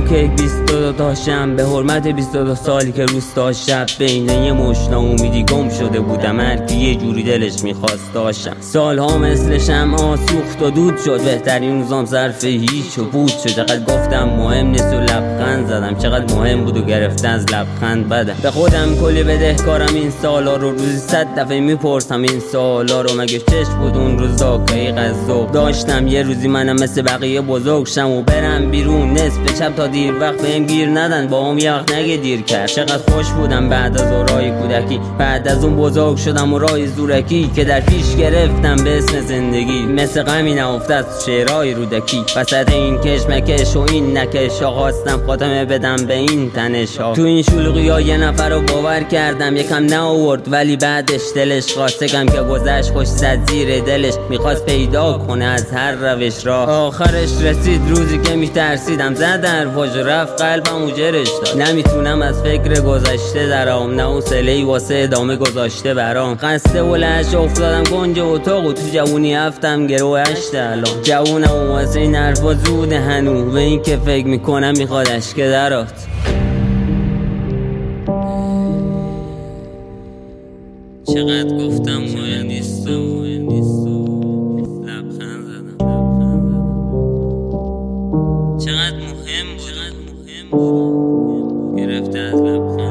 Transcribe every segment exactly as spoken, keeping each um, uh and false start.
کیک بیست و دو تاشم به حرمت بیست و دو سالی که روستا شب بین یه مشت ناامیدی گم شده بودم، هر کی یه جوری دلش میخواست داشتم. سالها مثل شمع سوخت و دود شد، بهترین روزام صرف هیچ و بود شد. چقدر گفتم مهم نیست و لبخند زدم، چقدر مهم بود و گرفته از لبخند بدم. به خودم کلی بدهکارم این سالا رو، روزی صد دفعه میپرسم این سالا رو. مگه چشم بود اون روزا که ای غذاب داشتم یه روزی منم مثل بقیه بزرگ شم و برم بیرون نصف شب تا دیر وقت بهم گیر ندن، با هم یه وقت نگه دیر کرد. چقدر خوش بودم بعد از اورای کودکی، بعد از اون بزرگ شدم و رای زورکی که در پیش گرفتم به اسم زندگی. مثل غمی نهفته شعرهای رودکی وسط این کشمکش و این نکش ها، خواستم خاتمه بدم به این تنش ها. تو این شلوغی ها یه نفر رو باور کردم، یکم نه آورد ولی بعدش دلش خواست کم که گذشت خوش زد زیر دلش، میخواست پیدا کنه از هر روش را. آخرش رسید روزی که میترسیدم، زد در واج رفت قلبم و جرش داد. نمیتونم از فکر گذشته درام، نه حوصله‌ای واسه ادامه گذاشته برام. خسته و لش افتادم کنج اتاق و تو جوونی هفتم گرو هشت الان. جوونم و واسه این حرفا زوده هنو، به این که فکر میکنم میخواد اشک درات. چقدر گفتم مهم نیست و مهم نیست و لبخند زدم. چقدر مهم بود مهم بود گرفته از لبخند.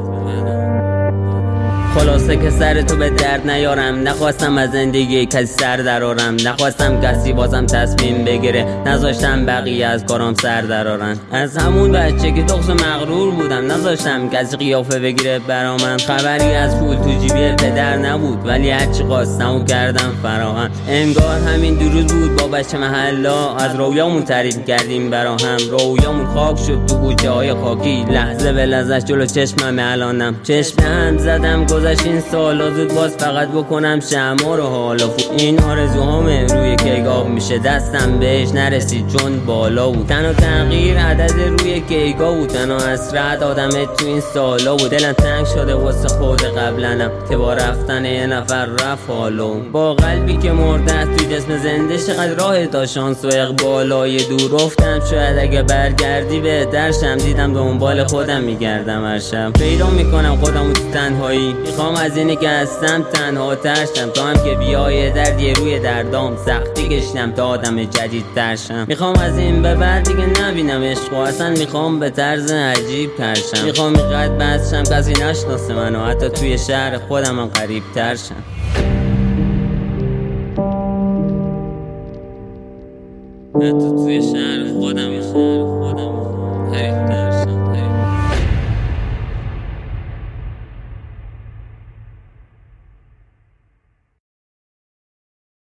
خلاصه که سر تو به درد نیارم، نخواستم از زندگی کسی سر درارم، نخواستم کسی بازم تصمیم بگیره، نذاشتم بقیه از کارام سر درارن. از همون بچه که دخس مغرور بودم، نذاشتم کسی قیافه بگیره برا من. خبری از پول تو جیبی پدر نبود ولی هرچی خواستم و کردم فراهم. انگار همین دیروز بود با بچه محلا از رویامون تعریف کردیم برا هم. رویامون خاک شد تو کوچه های خاکی، لحظه به لحظه جلو چشمم الانم. چشم هم زدم گذشت این سالا، زود باز فقط بکنم شمع رو حالا فو. این آرزوهامه روی کیک آب میشه، دستم بهش نرسید چون بالا بود. تنها تغییر عدد روی کیکا بود، تنها حسرت آدمت تو این سالا بود. دلم تنگ شده واسه خود قبلنم که با رفتن یه نفر رفت حالا. با قلبی که مرده تو جسم زنده، چقدر راه تا شانس و اقبالای دور رفتم. شاید اگه برگردی بهتر شم، دیدم دنبال خودم میگردم هر شب. پیدا میکنم خودم تو تنهایی، میخوام از اینی که هستم تنها ترشم. تو هم که بیای دردی روی دردام، سختی کشیدم تا آدم جدید ترشم. میخوام از این به بعد دیگه نبینم عشق و اصلا میخوام به طرز عجیب ترشم. میخوام اینقدر بس شم کسی نشناسه منو، حتی توی شهر خودم هم غریب ترشم.